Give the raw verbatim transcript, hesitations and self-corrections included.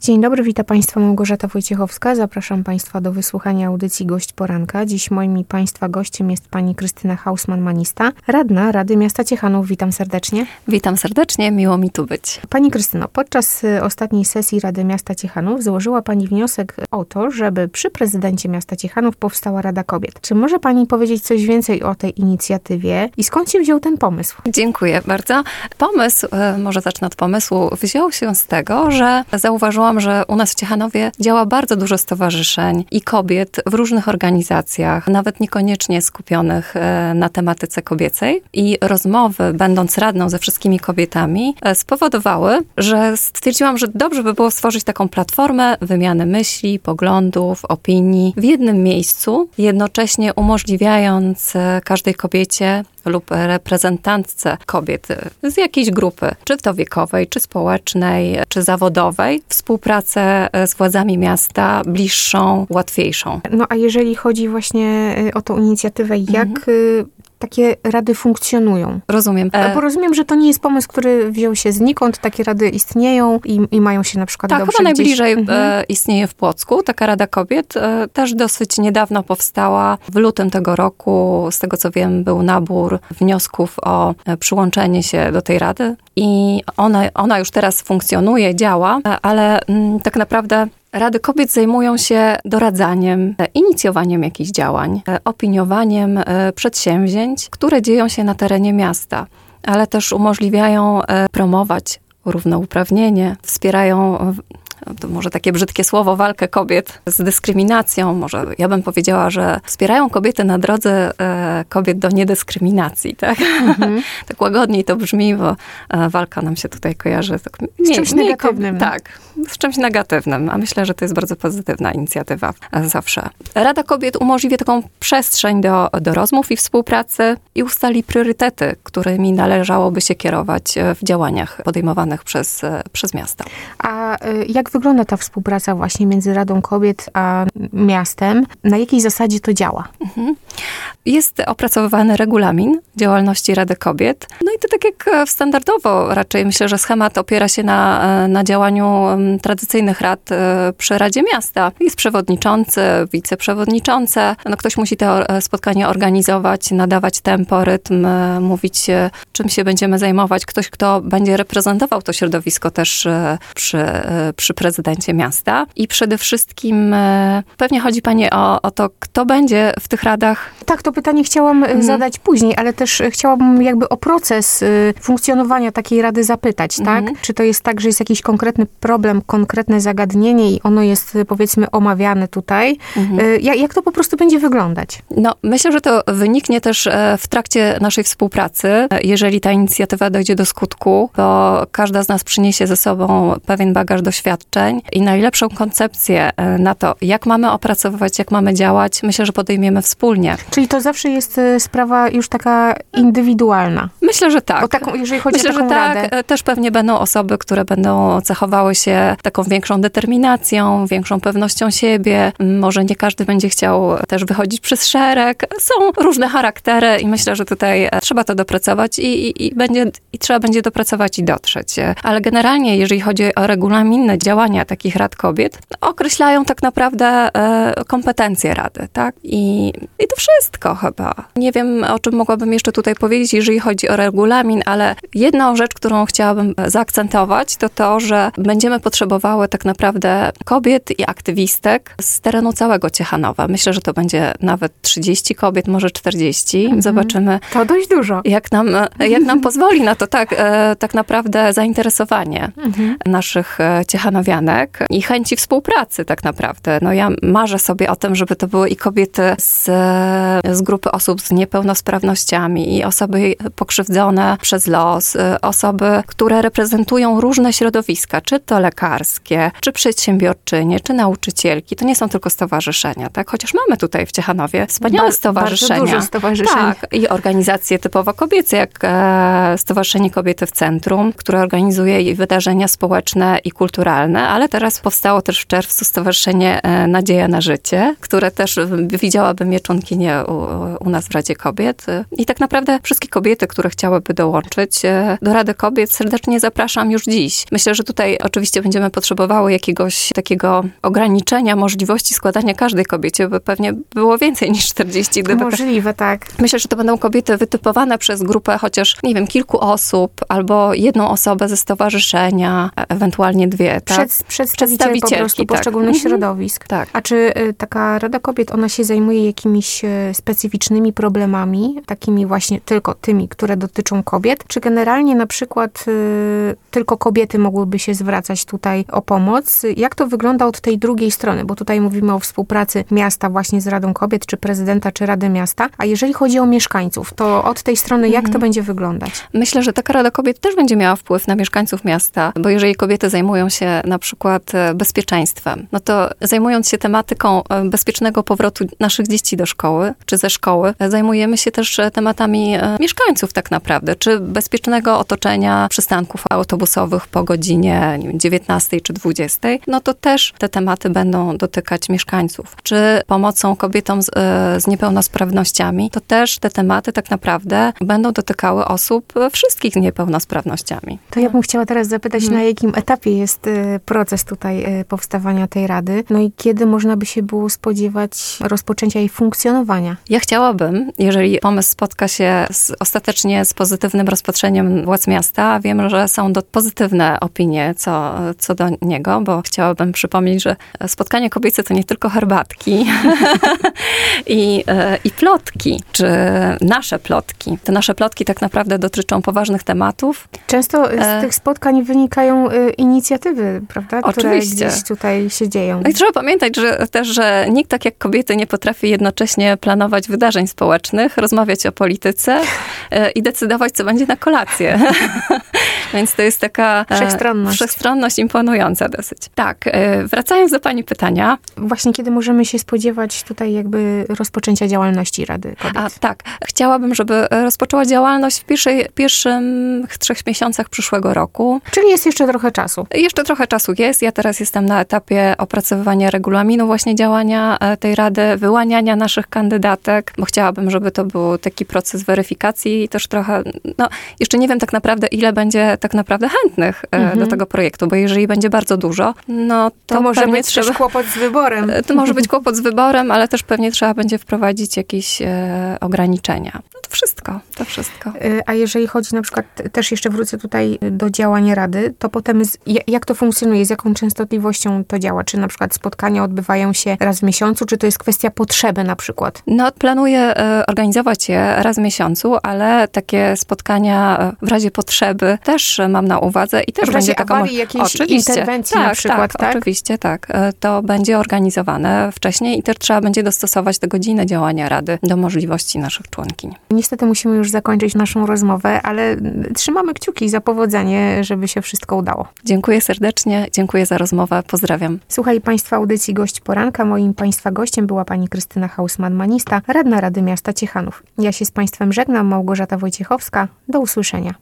Dzień dobry, witam Państwa Małgorzata Wojciechowska. Zapraszam Państwa do wysłuchania audycji Gość Poranka. Dziś moim i Państwa gościem jest pani Krystyna Hausman-Manista, radna Rady Miasta Ciechanów. Witam serdecznie. Witam serdecznie, miło mi tu być. Pani Krystyno, podczas ostatniej sesji Rady Miasta Ciechanów złożyła Pani wniosek o to, żeby przy prezydencie Miasta Ciechanów powstała Rada Kobiet. Czy może Pani powiedzieć coś więcej o tej inicjatywie i skąd się wziął ten pomysł? Dziękuję bardzo. Pomysł, może zacznę od pomysłu, wziął się z tego, że zauważyłam, że u nas w Ciechanowie działa bardzo dużo stowarzyszeń i kobiet w różnych organizacjach, nawet niekoniecznie skupionych na tematyce kobiecej. I rozmowy, będąc radną ze wszystkimi kobietami, spowodowały, że stwierdziłam, że dobrze by było stworzyć taką platformę wymiany myśli, poglądów, opinii w jednym miejscu, jednocześnie umożliwiając każdej kobiecie lub reprezentantce kobiet z jakiejś grupy, czy to wiekowej, czy społecznej, czy zawodowej, współpracę z władzami miasta bliższą, łatwiejszą. No a jeżeli chodzi właśnie o tą inicjatywę, jak mhm. takie rady funkcjonują? Rozumiem. Bo rozumiem, że to nie jest pomysł, który wziął się znikąd. Takie rady istnieją i, i mają się na przykład tak, dobrze chyba najbliżej gdzieś... mhm. istnieje w Płocku. Taka Rada Kobiet też dosyć niedawno powstała. W lutym tego roku, z tego co wiem, był nabór wniosków o przyłączenie się do tej rady i ona, ona już teraz funkcjonuje, działa, ale m, tak naprawdę Rady Kobiet zajmują się doradzaniem, inicjowaniem jakichś działań, opiniowaniem przedsięwzięć, które dzieją się na terenie miasta, ale też umożliwiają promować równouprawnienie, wspierają, to może takie brzydkie słowo, walkę kobiet z dyskryminacją. Może ja bym powiedziała, że wspierają kobiety na drodze e, kobiet do niedyskryminacji, tak? Mhm. Tak łagodniej to brzmi, bo e, walka nam się tutaj kojarzy tak, nie, z czymś nie, negatywnym. Tak, z czymś negatywnym, a myślę, że to jest bardzo pozytywna inicjatywa e, zawsze. Rada Kobiet umożliwia taką przestrzeń do, do rozmów i współpracy i ustali priorytety, którymi należałoby się kierować w działaniach podejmowanych przez, e, przez miasta. A e, jak wygląda ta współpraca właśnie między Radą Kobiet a miastem? Na jakiej zasadzie to działa? Mhm. Jest opracowywany regulamin działalności Rady Kobiet. No i to tak jak standardowo raczej myślę, że schemat opiera się na, na działaniu tradycyjnych rad przy Radzie Miasta. Jest przewodniczący, wiceprzewodniczące. No ktoś musi to spotkanie organizować, nadawać tempo, rytm, mówić czym się będziemy zajmować. Ktoś, kto będzie reprezentował to środowisko też przy, przy prezydencie miasta. I przede wszystkim pewnie chodzi Pani o, o to, kto będzie w tych radach. Tak, to pytanie chciałam mhm. zadać później, ale też chciałabym jakby o proces funkcjonowania takiej rady zapytać, tak? Mhm. Czy to jest tak, że jest jakiś konkretny problem, konkretne zagadnienie i ono jest, powiedzmy, omawiane tutaj? Mhm. Jak, jak to po prostu będzie wyglądać? No, myślę, że to wyniknie też w trakcie naszej współpracy, jeżeli ta inicjatywa dojdzie do skutku, bo każda z nas przyniesie ze sobą pewien bagaż doświadczeń i najlepszą koncepcję na to, jak mamy opracowywać, jak mamy działać, myślę, że podejmiemy wspólnie. Czyli to zawsze jest sprawa już taka indywidualna? Myślę, że tak. O taką, jeżeli chodzi Myślę, o taką że tak. radę. Też pewnie będą osoby, które będą cechowały się taką większą determinacją, większą pewnością siebie. Może nie każdy będzie chciał też wychodzić przez szereg. Są różne charaktery i myślę, że tutaj trzeba to dopracować i, i, i, będzie, i trzeba będzie dopracować i dotrzeć. Ale generalnie, jeżeli chodzi o regulaminy działania takich rad kobiet, określają tak naprawdę e, kompetencje rady, tak? I, i to wszystko chyba. Nie wiem, o czym mogłabym jeszcze tutaj powiedzieć, jeżeli chodzi o regulamin, ale jedną rzecz, którą chciałabym zaakcentować, to to, że będziemy potrzebowały tak naprawdę kobiet i aktywistek z terenu całego Ciechanowa. Myślę, że to będzie nawet trzydzieści kobiet, może czterdzieści. Mhm. Zobaczymy. To dość dużo. Jak nam, jak nam pozwoli na to tak, tak naprawdę zainteresowanie mhm. naszych ciechanowianek i chęci współpracy tak naprawdę. No ja marzę sobie o tym, żeby to były i kobiety z, z grupy osób z niepełnosprawnościami i osoby pokrzywdzone przez los, osoby, które reprezentują różne środowiska, czy to lekarskie, czy przedsiębiorczynie, czy nauczycielki. To nie są tylko stowarzyszenia, tak? Chociaż mamy tutaj w Ciechanowie wspaniałe ba- stowarzyszenia. Bardzo dużo stowarzyszeń. Tak, i organizacje typowo kobiece, jak e, Stowarzyszenie Kobiety w Centrum, które organizuje i wydarzenia społeczne i kulturalne, ale ale teraz powstało też w czerwcu Stowarzyszenie Nadzieja na Życie, które też widziałabym je członkinię u, u nas w Radzie Kobiet. I tak naprawdę wszystkie kobiety, które chciałyby dołączyć do Rady Kobiet, serdecznie zapraszam już dziś. Myślę, że tutaj oczywiście będziemy potrzebowały jakiegoś takiego ograniczenia możliwości składania każdej kobiecie, bo pewnie było więcej niż czterdzieści. Gdyby... Możliwe, tak. Myślę, że to będą kobiety wytypowane przez grupę chociaż, nie wiem, kilku osób, albo jedną osobę ze stowarzyszenia, ewentualnie dwie, tak? Przed, przedstawiciele po prostu tak. poszczególnych Mhm. środowisk. Tak. A czy y, taka Rada Kobiet, ona się zajmuje jakimiś y, specyficznymi problemami, takimi właśnie tylko tymi, które dotyczą kobiet? Czy generalnie na przykład y, tylko kobiety mogłyby się zwracać tutaj o pomoc? Jak to wygląda od tej drugiej strony? Bo tutaj mówimy o współpracy miasta właśnie z Radą Kobiet, czy prezydenta, czy Rady Miasta. A jeżeli chodzi o mieszkańców, to od tej strony jak mhm. to będzie wyglądać? Myślę, że taka Rada Kobiet też będzie miała wpływ na mieszkańców miasta, bo jeżeli kobiety zajmują się na przykład bezpieczeństwem, no to zajmując się tematyką bezpiecznego powrotu naszych dzieci do szkoły, czy ze szkoły, zajmujemy się też tematami mieszkańców tak naprawdę, czy bezpiecznego otoczenia przystanków autobusowych po godzinie nie wiem, dziewiętnastej czy dwudziestej, no to też te tematy będą dotykać mieszkańców. Czy pomocą kobietom z, z niepełnosprawnościami, to też te tematy tak naprawdę będą dotykały osób wszystkich z niepełnosprawnościami. To ja bym chciała teraz zapytać, hmm. na jakim etapie jest proces tutaj powstawania tej Rady, no i kiedy można by się było spodziewać rozpoczęcia jej funkcjonowania? Ja chciałabym, jeżeli pomysł spotka się z, ostatecznie z pozytywnym rozpatrzeniem władz miasta, wiem, że są do, pozytywne opinie co, co do niego, bo chciałabym przypomnieć, że spotkanie kobiece to nie tylko herbatki i, i plotki, czy nasze plotki. Te nasze plotki tak naprawdę dotyczą poważnych tematów. Często z e... tych spotkań wynikają inicjatywy, prawda? Które Oczywiście. Gdzieś tutaj się dzieją. No i trzeba pamiętać, że też, że nikt tak jak kobiety nie potrafi jednocześnie planować wydarzeń społecznych, rozmawiać o polityce i decydować, co będzie na kolację. Więc to jest taka wszechstronność. wszechstronność imponująca dosyć. Tak, wracając do pani pytania. Właśnie kiedy możemy się spodziewać tutaj jakby rozpoczęcia działalności Rady Kobiet? A tak, chciałabym, żeby rozpoczęła działalność w pierwszej, pierwszych trzech miesiącach przyszłego roku. Czyli jest jeszcze trochę czasu. Jeszcze trochę czasu jest. Ja teraz jestem na etapie opracowywania regulaminu właśnie działania tej Rady, wyłaniania naszych kandydatek, bo chciałabym, żeby to był taki proces weryfikacji i też trochę, no jeszcze nie wiem tak naprawdę, ile będzie tak naprawdę chętnych mhm. do tego projektu, bo jeżeli będzie bardzo dużo, no to, to może być trzeba, też kłopot z wyborem. To może być kłopot z wyborem, ale też pewnie trzeba będzie wprowadzić jakieś e, ograniczenia. No to wszystko, to wszystko. A jeżeli chodzi na przykład, też jeszcze wrócę tutaj do działania Rady, to potem z, jak to funkcjonuje, z jaką częstotliwością to działa? Czy na przykład spotkania odbywają się raz w miesiącu, czy to jest kwestia potrzeby na przykład? No, planuję e, organizować je raz w miesiącu, ale takie spotkania w razie potrzeby też mam na uwadze i też w będzie razie taka awarii, jakiejś oczywiście. interwencji tak, na przykład, tak? tak? Oczywiście, tak. To będzie organizowane wcześniej i też trzeba będzie dostosować te godziny działania Rady do możliwości naszych członkiń. Niestety musimy już zakończyć naszą rozmowę, ale trzymamy kciuki za powodzenie, żeby się wszystko udało. Dziękuję serdecznie, dziękuję za rozmowę, pozdrawiam. Słuchaj Państwa audycji Gość Poranka. Moim Państwa gościem była Pani Krystyna Hausman-Manista, radna Rady Miasta Ciechanów. Ja się z Państwem żegnam, Małgorzata Wojciechowska. Do usłyszenia.